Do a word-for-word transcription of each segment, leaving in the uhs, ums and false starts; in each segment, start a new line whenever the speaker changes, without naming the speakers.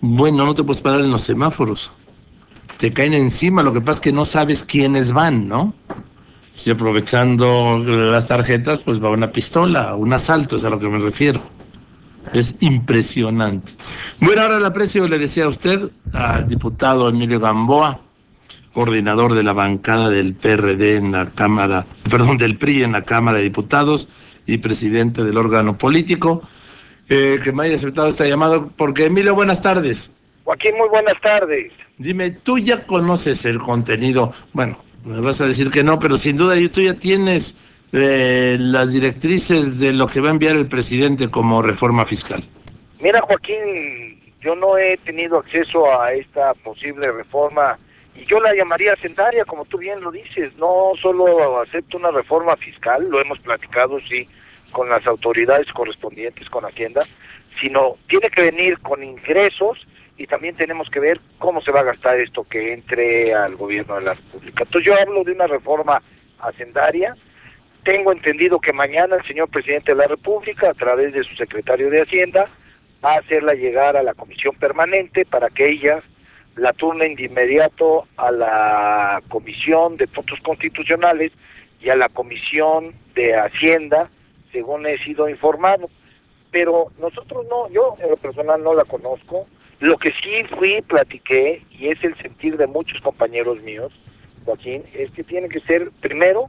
Bueno, no te puedes parar en los semáforos. Te caen encima, lo que pasa es que no sabes quiénes van, ¿no? Si aprovechando las tarjetas, pues va una pistola, un asalto, es a lo que me refiero. Es impresionante. Bueno, ahora le aprecio, le decía a usted, al diputado Emilio Gamboa, coordinador de la bancada del P R D en la Cámara, perdón, del P R I en la Cámara de Diputados y presidente del órgano político, eh, que me haya aceptado esta llamada, porque Emilio, buenas tardes.
Joaquín, muy buenas tardes.
Dime, tú ya conoces el contenido, bueno, me vas a decir que no, pero sin duda tú ya tienes eh, las directrices de lo que va a enviar el presidente como reforma fiscal.
Mira, Joaquín, yo no he tenido acceso a esta posible reforma y yo la llamaría hacendaria, como tú bien lo dices. No solo acepto una reforma fiscal, lo hemos platicado, sí, con las autoridades correspondientes, con Hacienda, sino tiene que venir con ingresos y también tenemos que ver cómo se va a gastar esto que entre al gobierno de la República. Entonces yo hablo de una reforma hacendaria. Tengo entendido que mañana el señor presidente de la República, a través de su secretario de Hacienda, va a hacerla llegar a la comisión permanente para que ella la turnen de inmediato a la comisión de puntos constitucionales y a la comisión de Hacienda, según he sido informado. Pero nosotros no, yo en lo personal no la conozco. Lo que sí fui, platiqué, y es el sentir de muchos compañeros míos, Joaquín, es que tiene que ser, primero,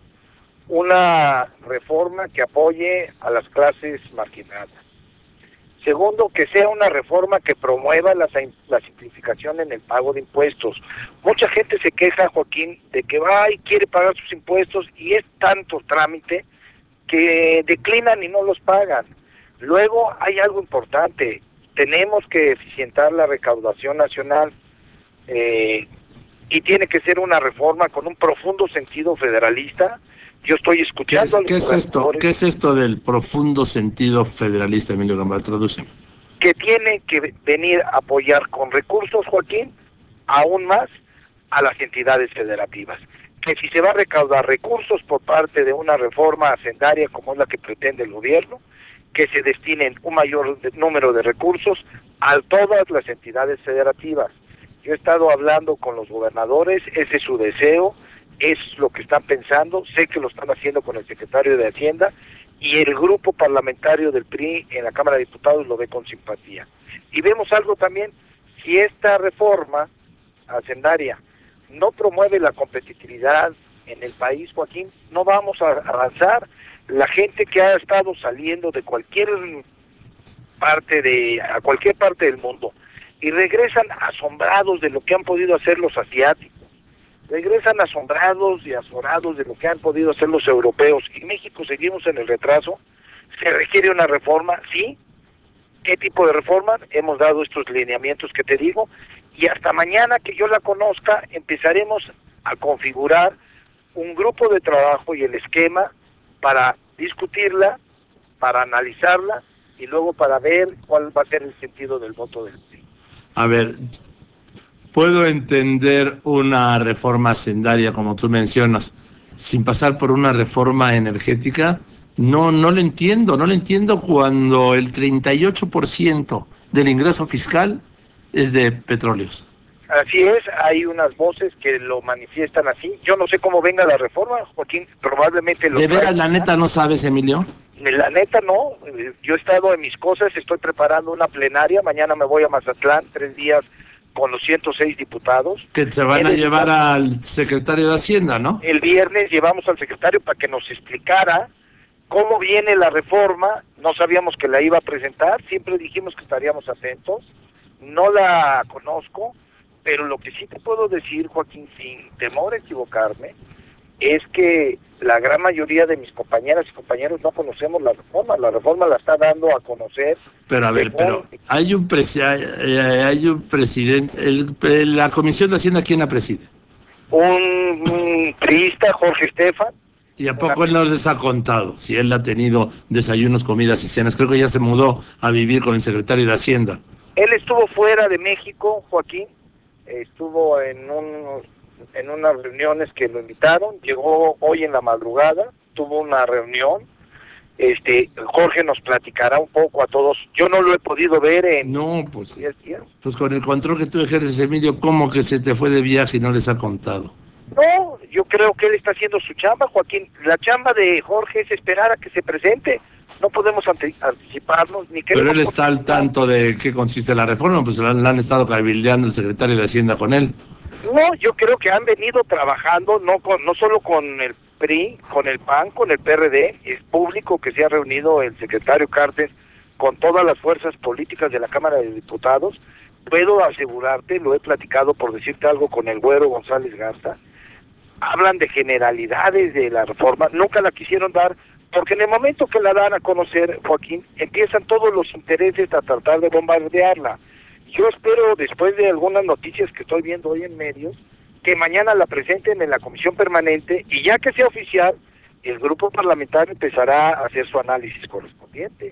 una reforma que apoye a las clases marginadas. Segundo, que sea una reforma que promueva la, la simplificación en el pago de impuestos. Mucha gente se queja, Joaquín, de que va y quiere pagar sus impuestos y es tanto trámite que declinan y no los pagan. Luego hay algo importante, tenemos que eficientar la recaudación nacional eh, y tiene que ser una reforma con un profundo sentido federalista. Yo estoy escuchando
¿Qué es,
a los
¿qué es esto? ¿Qué es esto del profundo sentido federalista, Emilio Gamboa? Tradúceme.
Que tiene que venir a apoyar con recursos, Joaquín, aún más a las entidades federativas. Que si se va a recaudar recursos por parte de una reforma hacendaria como es la que pretende el gobierno, que se destinen un mayor número de recursos a todas las entidades federativas. Yo he estado hablando con los gobernadores, ese es su deseo, es lo que están pensando, sé que lo están haciendo con el secretario de Hacienda y el grupo parlamentario del P R I en la Cámara de Diputados lo ve con simpatía. Y vemos algo también, si esta reforma hacendaria no promueve la competitividad en el país, Joaquín, no vamos a avanzar. La gente que ha estado saliendo de cualquier parte de, a cualquier parte del mundo, y regresan asombrados de lo que han podido hacer los asiáticos, regresan asombrados y azorados de lo que han podido hacer los europeos, y México seguimos en el retraso. Se requiere una reforma, sí. ¿Qué tipo de reforma? Hemos dado estos lineamientos que te digo, y hasta mañana que yo la conozca, empezaremos a configurar un grupo de trabajo y el esquema para discutirla, para analizarla, y luego para ver cuál va a ser el sentido del voto del P R I.
A ver, puedo entender una reforma hacendaria, como tú mencionas, sin pasar por una reforma energética. No, no lo entiendo, no lo entiendo cuando el treinta y ocho por ciento del ingreso fiscal es de petróleos.
Así es, hay unas voces que lo manifiestan así. Yo no sé cómo venga la reforma, Joaquín, probablemente lo
¿De
traiga.
veras, la neta, no sabes, Emilio?
La neta no, yo he estado en mis cosas, estoy preparando una plenaria, mañana me voy a Mazatlán, tres días con los ciento seis diputados.
Que se van a llevar al secretario de Hacienda, ¿no?
El viernes llevamos al secretario para que nos explicara cómo viene la reforma. No sabíamos que la iba a presentar, siempre dijimos que estaríamos atentos, no la conozco, pero lo que sí te puedo decir, Joaquín, sin temor a equivocarme, es que la gran mayoría de mis compañeras y compañeros no conocemos la reforma. La reforma la está dando a conocer.
Pero a ver, pero hay un, presi hay un presidente, el, la Comisión de Hacienda, ¿quién la preside?
Un, un priista, Jorge Estefan.
¿Y a poco él no les ha contado si él ha tenido desayunos, comidas y cenas? Creo que ya se mudó a vivir con el secretario de Hacienda.
Él estuvo fuera de México, Joaquín, estuvo en, un, en unas reuniones que lo invitaron, llegó hoy en la madrugada, tuvo una reunión Este, Jorge nos platicará un poco a todos. Yo no lo he podido ver en
No, pues,
diez días.
pues con el control que tú ejerces, Emilio, ¿cómo que se te fue de viaje y no les ha contado?
No, yo creo que él está haciendo su chamba, Joaquín. La chamba de Jorge es esperar a que se presente. No podemos ante anticiparnos ni
Pero
queremos
él está al tanto de qué consiste la reforma, pues la, la han estado cabildeando el secretario de Hacienda con él.
No, yo creo que han venido trabajando no con, no solo con el P R I, con el P A N, con el P R D. Es público que se ha reunido el secretario Cartes con todas las fuerzas políticas de la Cámara de Diputados. Puedo asegurarte, lo he platicado por decirte algo con el Güero González Garza. Hablan de generalidades de la reforma, nunca la quisieron dar, porque en el momento que la dan a conocer, Joaquín, empiezan todos los intereses a tratar de bombardearla. Yo espero, después de algunas noticias que estoy viendo hoy en medios, que mañana la presenten en la comisión permanente y ya que sea oficial, el grupo parlamentario empezará a hacer su análisis correspondiente.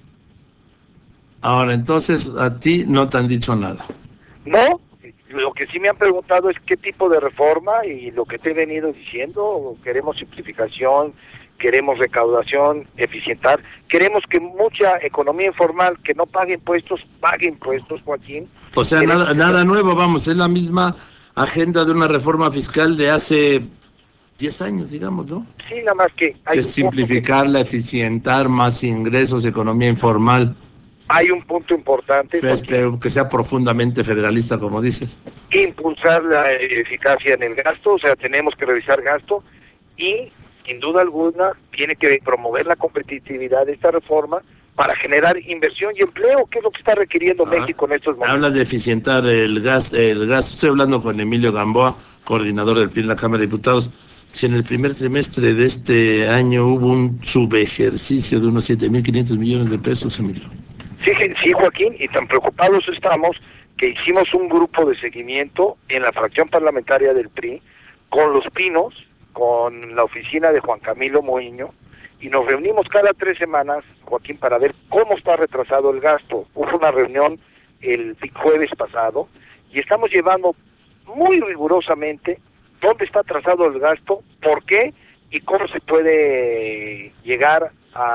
Ahora, entonces, a ti no te han dicho nada.
No, lo que sí me han preguntado es qué tipo de reforma, y lo que te he venido diciendo: queremos simplificación, queremos recaudación, eficientar, queremos que mucha economía informal que no pague impuestos, pague impuestos, Joaquín.
O sea,
Queremos
nada,
que
nada
sea...
nuevo, vamos, es la misma agenda de una reforma fiscal de hace diez años, digamos, ¿no?
Sí, nada más que hay
Que
un punto que
simplificarla, eficientar, más ingresos, economía informal,
hay un punto importante,
este,
Joaquín:
que sea profundamente federalista, como dices.
impulsar la eficacia en el gasto. O sea, tenemos que revisar gasto y, sin duda alguna, tiene que promover la competitividad de esta reforma para generar inversión y empleo, que es lo que está requiriendo
Ah,
México en estos momentos.
hablas de eficientar el gasto, el gasto. Estoy hablando con Emilio Gamboa, coordinador del P I en la Cámara de Diputados. Si en el primer trimestre de este año hubo un subejercicio de unos siete mil quinientos millones de pesos, Emilio.
Sí, sí, Joaquín, y tan preocupados estamos que hicimos un grupo de seguimiento en la fracción parlamentaria del P R I, con Los Pinos, con la oficina de Juan Camilo Moiño, y nos reunimos cada tres semanas, Joaquín, para ver cómo está retrasado el gasto. Hubo una reunión el jueves pasado y estamos llevando muy rigurosamente dónde está atrasado el gasto, por qué y cómo se puede llegar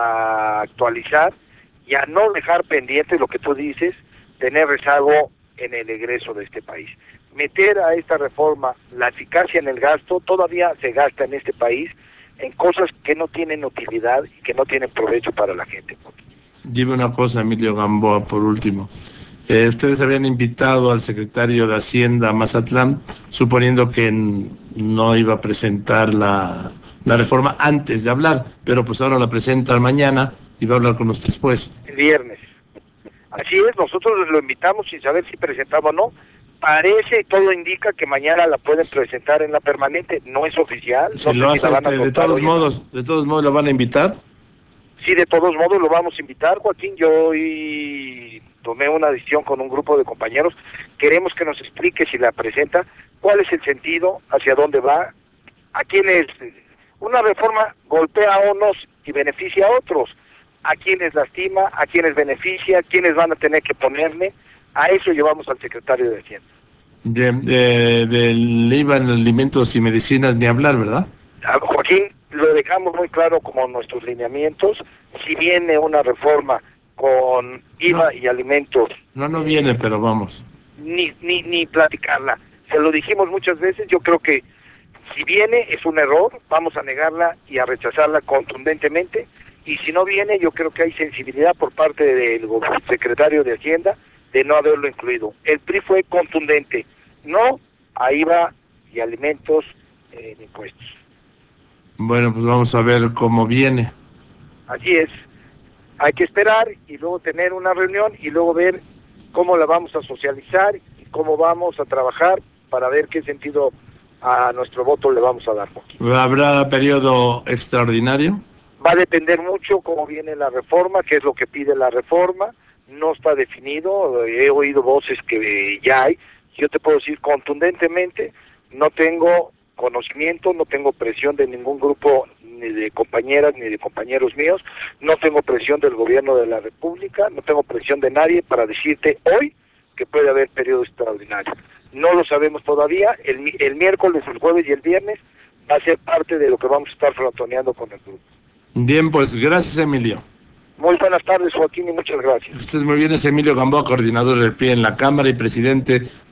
a actualizar y a no dejar pendiente lo que tú dices, tener rezago en el egreso de este país. Meter a esta reforma la eficacia en el gasto. Todavía se gasta en este país en cosas que no tienen utilidad y que no tienen provecho para la gente.
Dime una cosa, Emilio Gamboa, por último. Eh, ustedes habían invitado al secretario de Hacienda a Mazatlán, suponiendo que no iba a presentar la, la reforma antes de hablar, pero pues ahora la presentan mañana y va a hablar con ustedes después.
El viernes. Así es, nosotros lo invitamos sin saber si presentaba o no. Parece, todo indica que mañana la pueden presentar en la permanente. No es oficial,
Si
no sé
lo
si la
hace,
van a
este, de
soltar
todos
hoy en la...
modos, de todos modos lo van a invitar.
Sí, de todos modos lo vamos a invitar, Joaquín. Yo hoy tomé una decisión con un grupo de compañeros. Queremos que nos explique, si la presenta, cuál es el sentido, hacia dónde va, a quiénes... Una reforma golpea a unos y beneficia a otros. A quienes lastima, a quienes beneficia, a quienes van a tener que ponerle. A eso llevamos al secretario de Hacienda.
De, de, del I V A en alimentos y medicinas ni hablar, ¿verdad?
A Joaquín, lo dejamos muy claro como nuestros lineamientos. Si viene una reforma con I V A
No,
y alimentos,
no, no viene,
eh,
pero vamos.
ni, ni, ni platicarla. Se lo dijimos muchas veces. Yo creo que si viene es un error, vamos a negarla y a rechazarla contundentemente. Y si no viene, yo creo que hay sensibilidad por parte del secretario de Hacienda de no haberlo incluido. El P R I fue contundente: no a I V A y alimentos en eh, impuestos.
Bueno, pues vamos a ver cómo viene.
Así es. Hay que esperar y luego tener una reunión y luego ver cómo la vamos a socializar y cómo vamos a trabajar para ver qué sentido a nuestro voto le vamos a dar.
¿Habrá periodo extraordinario?
Va a depender mucho cómo viene la reforma, qué es lo que pide la reforma. No está definido, he oído voces que ya hay. Yo te puedo decir contundentemente, no tengo conocimiento, no tengo presión de ningún grupo, ni de compañeras ni de compañeros míos, no tengo presión del gobierno de la República, no tengo presión de nadie para decirte hoy que puede haber periodo extraordinario. No lo sabemos todavía. El, el miércoles, el jueves y el viernes va a ser parte de lo que vamos a estar frontoneando con el grupo.
Bien, pues gracias, Emilio.
Muy buenas tardes, Joaquín, y muchas gracias.
Este es muy bien, es Emilio Gamboa, coordinador del P R I en la Cámara y presidente